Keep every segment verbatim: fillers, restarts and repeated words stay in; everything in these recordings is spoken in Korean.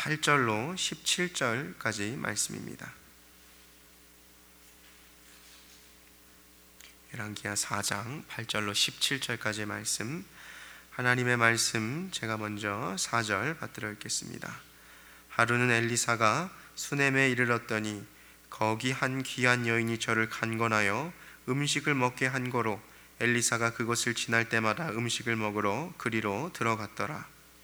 팔 절로 십칠 절까지 말씀입니다. 열왕기하 사 장 팔 절로 십칠 절까지의 말씀, 하나님의 말씀 제가 먼저 사 절 받들어 읽겠습니다. 하루는 엘리사가 수넴에 이르렀더니 거기 한 귀한 여인이 저를 간건하여 음식을 먹게 한 거로 엘리사가 그곳을 지날 때마다 음식을 먹으러 그리로 들어갔더라.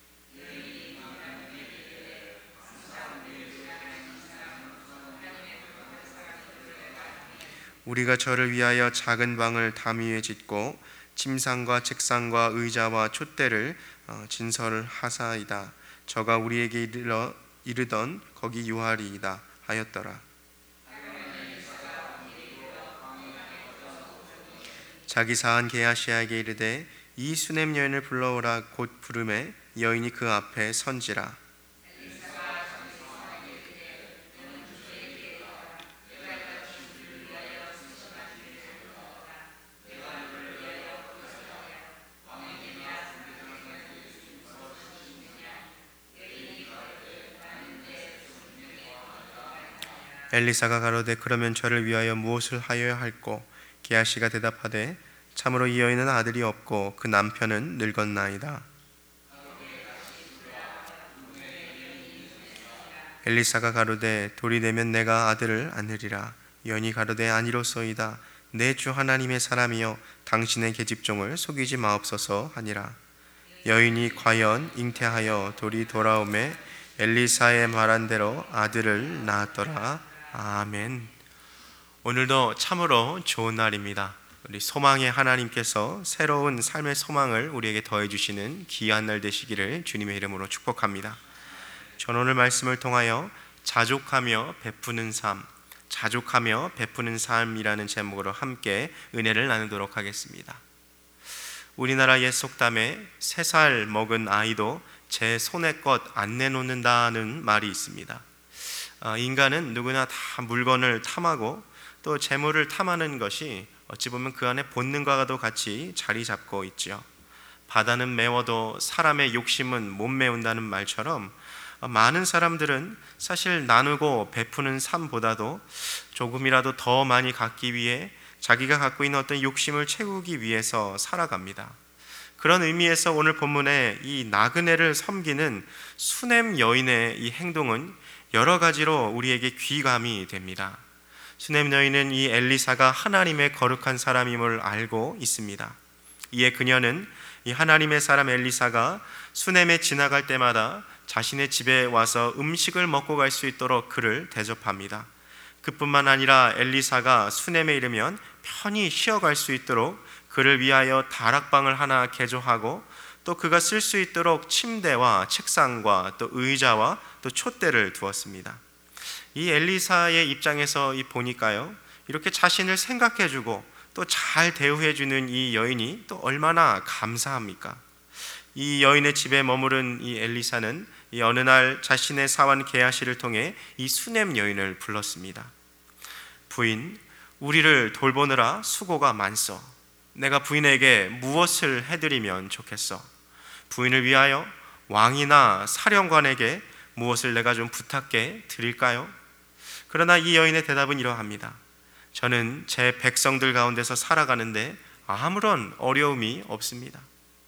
우리가 저를 위하여 작은 방을 담 위에 짓고 침상과 책상과 의자와 촛대를 진설을 하사이다. 저가 우리에게 이르러 이르던 거기 유하리이다 하였더라. 자기 사한 게하시아에게 이르되 이 수넴 여인을 불러오라. 곧 부르매 여인이 그 앞에 선지라. 엘리사가 가로되 그러면 저를 위하여 무엇을 하여야 할꼬? 게하시가 대답하되 참으로 이 여인은 아들이 없고 그 남편은 늙었나이다. 엘리사가 가로되 돌이 되면 내가 아들을 안으리라. 여인이 가로되 아니로소이다. 내 주 하나님의 사람이여 당신의 계집종을 속이지 마옵소서 하니라. 여인이 과연 잉태하여 돌이 돌아오매 엘리사의 말한 대로 아들을 낳았더라. 아멘. 오늘도 참으로 좋은 날입니다. 우리 소망의 하나님께서 새로운 삶의 소망을 우리에게 더해 주시는 귀한 날 되시기를 주님의 이름으로 축복합니다. 저는 오늘 말씀을 통하여 자족하며 베푸는 삶, 자족하며 베푸는 삶이라는 제목으로 함께 은혜를 나누도록 하겠습니다. 우리나라 옛 속담에 세 살 먹은 아이도 제 손의 것 안 내놓는다는 말이 있습니다. 인간은 누구나 다 물건을 탐하고 또 재물을 탐하는 것이 어찌 보면 그 안에 본능과도 같이 자리 잡고 있죠. 바다는 메워도 사람의 욕심은 못 메운다는 말처럼 많은 사람들은 사실 나누고 베푸는 삶보다도 조금이라도 더 많이 갖기 위해 자기가 갖고 있는 어떤 욕심을 채우기 위해서 살아갑니다. 그런 의미에서 오늘 본문에 이 나그네를 섬기는 수넴 여인의 이 행동은 여러 가지로 우리에게 귀감이 됩니다. 수넴 여인은 이 엘리사가 하나님의 거룩한 사람임을 알고 있습니다. 이에 그녀는 이 하나님의 사람 엘리사가 수넴에 지나갈 때마다 자신의 집에 와서 음식을 먹고 갈 수 있도록 그를 대접합니다. 그뿐만 아니라 엘리사가 수넴에 이르면 편히 쉬어갈 수 있도록 그를 위하여 다락방을 하나 개조하고 또 그가 쓸 수 있도록 침대와 책상과 또 의자와 또 촛대를 두었습니다. 이 엘리사의 입장에서 이 보니까요, 이렇게 자신을 생각해주고 또 잘 대우해주는 이 여인이 또 얼마나 감사합니까? 이 여인의 집에 머무른 이 엘리사는 이 어느 날 자신의 사환 게하시를 통해 이 수넴 여인을 불렀습니다. 부인, 우리를 돌보느라 수고가 많소. 내가 부인에게 무엇을 해드리면 좋겠어? 부인을 위하여 왕이나 사령관에게 무엇을 내가 좀 부탁해 드릴까요? 그러나 이 여인의 대답은 이러합니다. 저는 제 백성들 가운데서 살아가는데 아무런 어려움이 없습니다.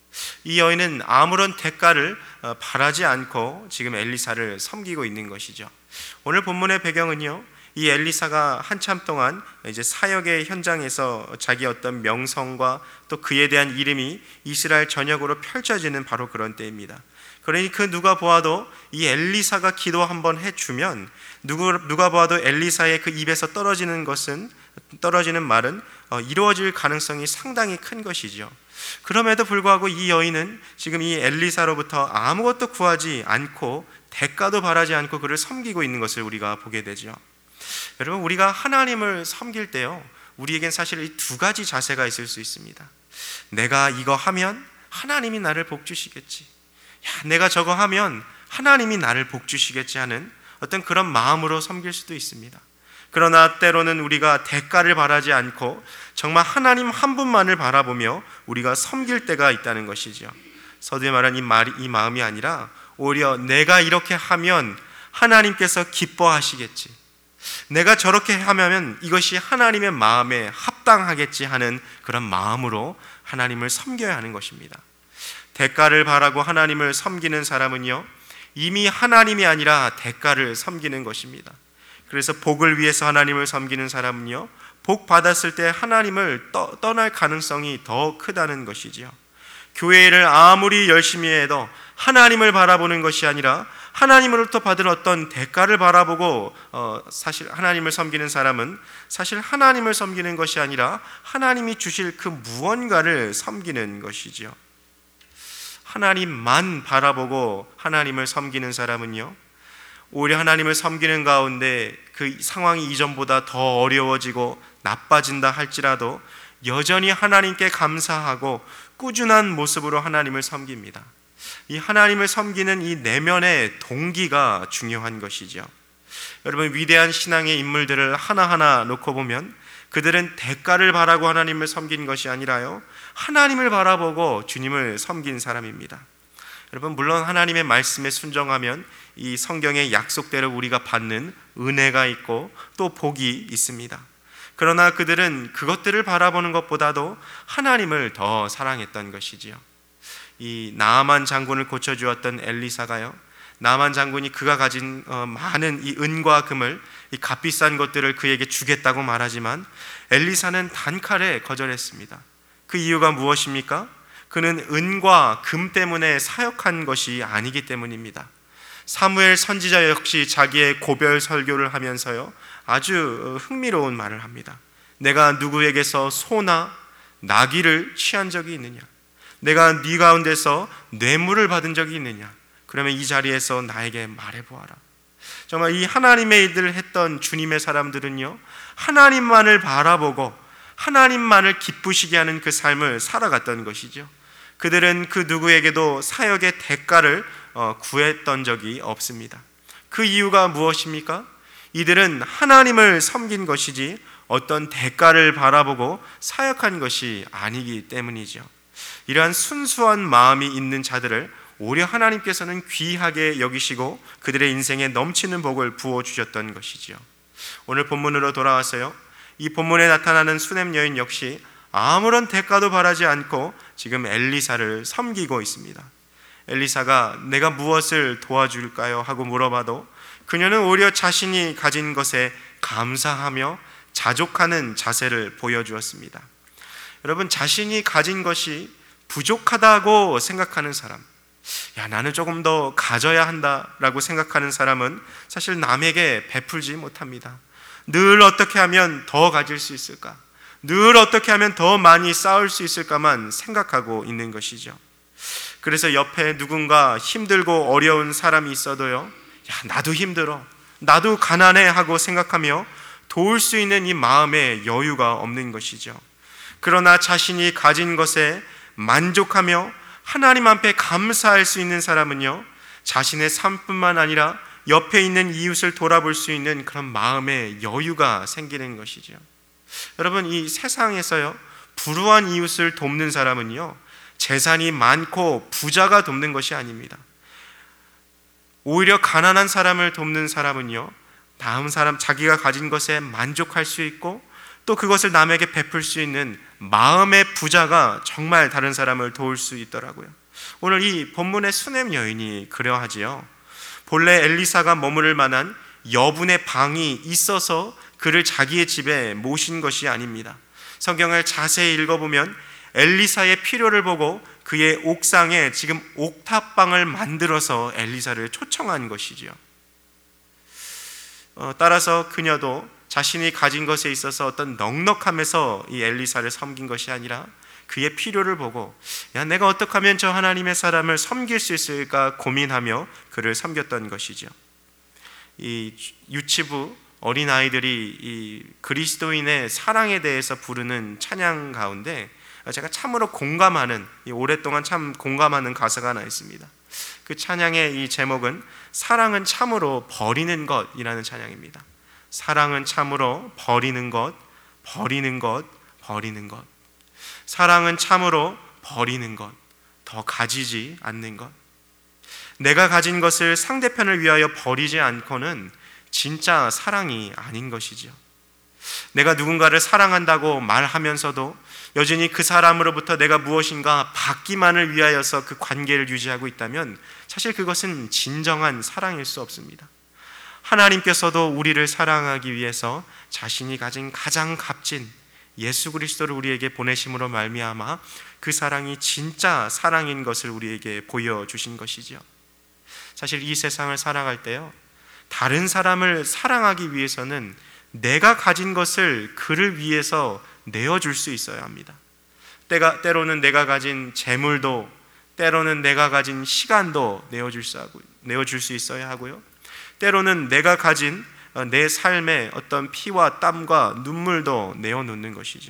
이 여인은 아무런 대가를 바라지 않고 지금 엘리사를 섬기고 있는 것이죠. 오늘 본문의 배경은요, 이 엘리사가 한참 동안 이제 사역의 현장에서 자기 어떤 명성과 또 그에 대한 이름이 이스라엘 전역으로 펼쳐지는 바로 그런 때입니다. 그러니 그 누가 보아도 이 엘리사가 기도 한번 해주면 누구, 누가 보아도 엘리사의 그 입에서 떨어지는 것은 떨어지는 말은 이루어질 가능성이 상당히 큰 것이죠. 그럼에도 불구하고 이 여인은 지금 이 엘리사로부터 아무것도 구하지 않고 대가도 바라지 않고 그를 섬기고 있는 것을 우리가 보게 되죠. 여러분, 우리가 하나님을 섬길 때요, 우리에겐 사실 이 두 가지 자세가 있을 수 있습니다. 내가 이거 하면 하나님이 나를 복 주시겠지, 야, 내가 저거 하면 하나님이 나를 복 주시겠지 하는 어떤 그런 마음으로 섬길 수도 있습니다. 그러나 때로는 우리가 대가를 바라지 않고 정말 하나님 한 분만을 바라보며 우리가 섬길 때가 있다는 것이죠. 서두에 말한 이 말이 이 마음이 아니라 오히려 내가 이렇게 하면 하나님께서 기뻐하시겠지, 내가 저렇게 하면 이것이 하나님의 마음에 합당하겠지 하는 그런 마음으로 하나님을 섬겨야 하는 것입니다. 대가를 바라고 하나님을 섬기는 사람은요, 이미 하나님이 아니라 대가를 섬기는 것입니다. 그래서 복을 위해서 하나님을 섬기는 사람은요, 복 받았을 때 하나님을 떠, 떠날 가능성이 더 크다는 것이지요. 교회를 아무리 열심히 해도 하나님을 바라보는 것이 아니라 하나님으로부터 받은 어떤 대가를 바라보고 어, 사실 하나님을 섬기는 사람은 사실 하나님을 섬기는 것이 아니라 하나님이 주실 그 무언가를 섬기는 것이지요. 하나님만 바라보고 하나님을 섬기는 사람은요, 오히려 하나님을 섬기는 가운데 그 상황이 이전보다 더 어려워지고 나빠진다 할지라도 여전히 하나님께 감사하고 꾸준한 모습으로 하나님을 섬깁니다. 이 하나님을 섬기는 이 내면의 동기가 중요한 것이죠. 여러분, 위대한 신앙의 인물들을 하나하나 놓고 보면 그들은 대가를 바라고 하나님을 섬긴 것이 아니라요, 하나님을 바라보고 주님을 섬긴 사람입니다. 여러분, 물론 하나님의 말씀에 순종하면 이 성경의 약속대로 우리가 받는 은혜가 있고 또 복이 있습니다. 그러나 그들은 그것들을 바라보는 것보다도 하나님을 더 사랑했던 것이지요. 이 나아만 장군을 고쳐주었던 엘리사가요, 나아만 장군이 그가 가진 많은 이 은과 금을, 이 값비싼 것들을 그에게 주겠다고 말하지만 엘리사는 단칼에 거절했습니다. 그 이유가 무엇입니까? 그는 은과 금 때문에 사역한 것이 아니기 때문입니다. 사무엘 선지자 역시 자기의 고별 설교를 하면서요, 아주 흥미로운 말을 합니다. 내가 누구에게서 소나 나귀를 취한 적이 있느냐? 내가 네 가운데서 뇌물을 받은 적이 있느냐? 그러면 이 자리에서 나에게 말해보아라. 정말 이 하나님의 일들을 했던 주님의 사람들은요, 하나님만을 바라보고 하나님만을 기쁘시게 하는 그 삶을 살아갔던 것이죠. 그들은 그 누구에게도 사역의 대가를 구했던 적이 없습니다. 그 이유가 무엇입니까? 이들은 하나님을 섬긴 것이지 어떤 대가를 바라보고 사역한 것이 아니기 때문이죠. 이러한 순수한 마음이 있는 자들을 오히려 하나님께서는 귀하게 여기시고 그들의 인생에 넘치는 복을 부어주셨던 것이지요. 오늘 본문으로 돌아와서요, 이 본문에 나타나는 수넴 여인 역시 아무런 대가도 바라지 않고 지금 엘리사를 섬기고 있습니다. 엘리사가 내가 무엇을 도와줄까요? 하고 물어봐도 그녀는 오히려 자신이 가진 것에 감사하며 자족하는 자세를 보여주었습니다. 여러분, 자신이 가진 것이 부족하다고 생각하는 사람, 야, 나는 조금 더 가져야 한다라고 생각하는 사람은 사실 남에게 베풀지 못합니다. 늘 어떻게 하면 더 가질 수 있을까? 늘 어떻게 하면 더 많이 쌓을 수 있을까만 생각하고 있는 것이죠. 그래서 옆에 누군가 힘들고 어려운 사람이 있어도요, 야, 나도 힘들어, 나도 가난해 하고 생각하며 도울 수 있는 이 마음에 여유가 없는 것이죠. 그러나 자신이 가진 것에 만족하며 하나님 앞에 감사할 수 있는 사람은요, 자신의 삶뿐만 아니라 옆에 있는 이웃을 돌아볼 수 있는 그런 마음의 여유가 생기는 것이죠. 여러분, 이 세상에서요, 불우한 이웃을 돕는 사람은요, 재산이 많고 부자가 돕는 것이 아닙니다. 오히려 가난한 사람을 돕는 사람은요, 다음 사람, 자기가 가진 것에 만족할 수 있고 또 그것을 남에게 베풀 수 있는 마음의 부자가 정말 다른 사람을 도울 수 있더라고요. 오늘 이 본문의 수넴 여인이 그러하지요. 본래 엘리사가 머무를 만한 여분의 방이 있어서 그를 자기의 집에 모신 것이 아닙니다. 성경을 자세히 읽어보면 엘리사의 필요를 보고 그의 옥상에 지금 옥탑방을 만들어서 엘리사를 초청한 것이지요. 어, 따라서 그녀도 자신이 가진 것에 있어서 어떤 넉넉함에서 이 엘리사를 섬긴 것이 아니라 그의 필요를 보고, 야, 내가 어떻게 하면 저 하나님의 사람을 섬길 수 있을까 고민하며 그를 섬겼던 것이죠. 이 유치부 어린아이들이 이 그리스도인의 사랑에 대해서 부르는 찬양 가운데 제가 참으로 공감하는, 오랫동안 참 공감하는 가사가 하나 있습니다. 그 찬양의 이 제목은 사랑은 참으로 버리는 것이라는 찬양입니다. 사랑은 참으로 버리는 것, 버리는 것, 버리는 것. 사랑은 참으로 버리는 것, 더 가지지 않는 것. 내가 가진 것을 상대편을 위하여 버리지 않고는 진짜 사랑이 아닌 것이죠. 내가 누군가를 사랑한다고 말하면서도 여전히 그 사람으로부터 내가 무엇인가 받기만을 위하여서 그 관계를 유지하고 있다면 사실 그것은 진정한 사랑일 수 없습니다. 하나님께서도 우리를 사랑하기 위해서 자신이 가진 가장 값진 예수 그리스도를 우리에게 보내심으로 말미암아 그 사랑이 진짜 사랑인 것을 우리에게 보여주신 것이죠. 사실 이 세상을 살아갈 때요, 다른 사람을 사랑하기 위해서는 내가 가진 것을 그를 위해서 내어줄 수 있어야 합니다. 때가, 때로는 내가 가진 재물도, 때로는 내가 가진 시간도 내어줄 수, 하고, 내어줄 수 있어야 하고요, 때로는 내가 가진 내 삶의 어떤 피와 땀과 눈물도 내어놓는 것이죠.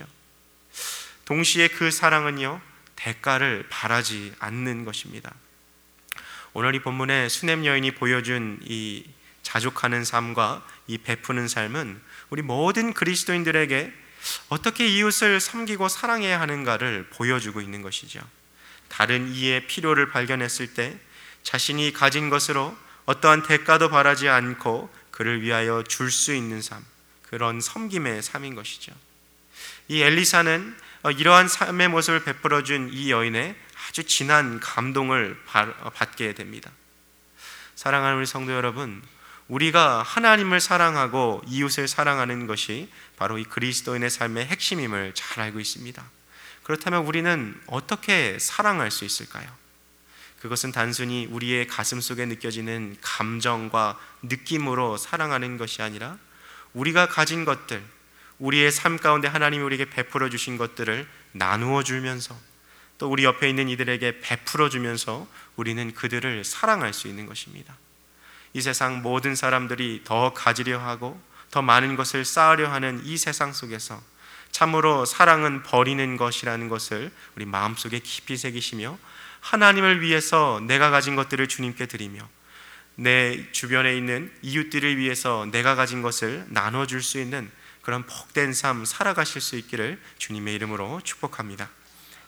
동시에 그 사랑은요, 대가를 바라지 않는 것입니다. 오늘 이 본문에 수냄 여인이 보여준 이 자족하는 삶과 이 베푸는 삶은 우리 모든 그리스도인들에게 어떻게 이웃을 섬기고 사랑해야 하는가를 보여주고 있는 것이죠. 다른 이의 필요를 발견했을 때 자신이 가진 것으로 어떠한 대가도 바라지 않고 그를 위하여 줄 수 있는 삶, 그런 섬김의 삶인 것이죠. 이 엘리사는 이러한 삶의 모습을 베풀어준 이 여인의 아주 진한 감동을 받게 됩니다. 사랑하는 우리 성도 여러분, 우리가 하나님을 사랑하고 이웃을 사랑하는 것이 바로 이 그리스도인의 삶의 핵심임을 잘 알고 있습니다. 그렇다면 우리는 어떻게 사랑할 수 있을까요? 그것은 단순히 우리의 가슴 속에 느껴지는 감정과 느낌으로 사랑하는 것이 아니라 우리가 가진 것들, 우리의 삶 가운데 하나님이 우리에게 베풀어 주신 것들을 나누어 주면서 또 우리 옆에 있는 이들에게 베풀어 주면서 우리는 그들을 사랑할 수 있는 것입니다. 이 세상 모든 사람들이 더 가지려 하고 더 많은 것을 쌓으려 하는 이 세상 속에서 참으로 사랑은 버리는 것이라는 것을 우리 마음속에 깊이 새기시며 하나님을 위해서 내가 가진 것들을 주님께 드리며 내 주변에 있는 이웃들을 위해서 내가 가진 것을 나눠줄 수 있는 그런 복된 삶 살아가실 수 있기를 주님의 이름으로 축복합니다.